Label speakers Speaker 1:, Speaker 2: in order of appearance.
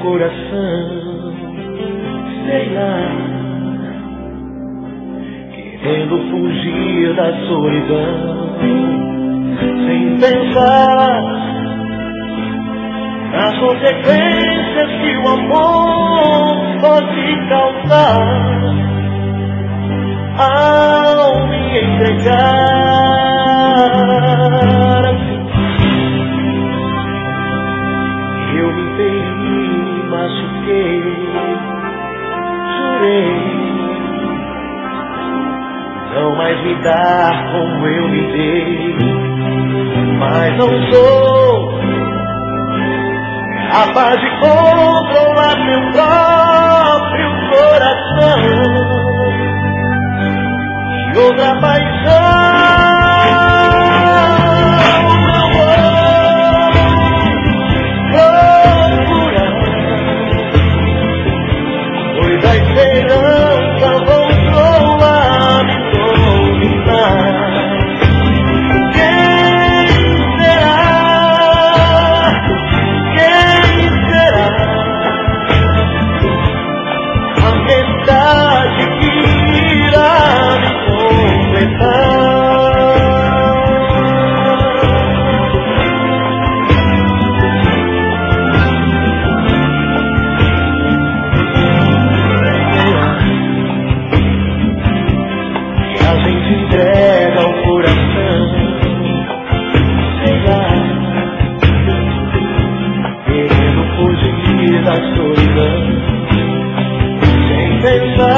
Speaker 1: coração, sei lá, querendo fugir da solidão, sem pensar nas consequências que o amor pode causar ao me entregar. Eu me perdi, machuquei, jurei não mais me dar como eu me dei, mas não sou capaz de controlar meu próprio coração e outra paixão. Não vou procurar, pois a esperança voltou a me dominar. Entrega o coração, sei lá, querendo fugir da solidão, sem pensar